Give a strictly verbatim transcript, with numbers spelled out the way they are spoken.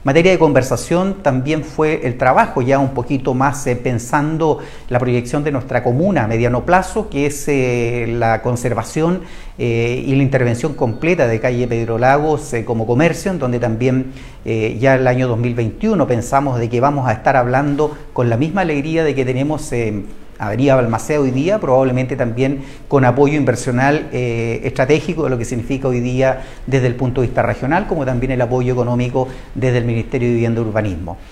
Materia de conversación también fue el trabajo, ya un poquito más eh, pensando la proyección de nuestra comuna a mediano plazo, que es eh, la conservación eh, y la intervención completa de calle Pedro Lagos eh, como comercio, en donde también eh, ya el año dos mil veintiuno pensamos de que vamos a estar hablando con la misma alegría de que tenemos eh, Avenida Balmaceda hoy día, probablemente también con apoyo inversional eh, estratégico de lo que significa hoy día desde el punto de vista regional, como también el apoyo económico desde el Ministerio de Vivienda y Urbanismo.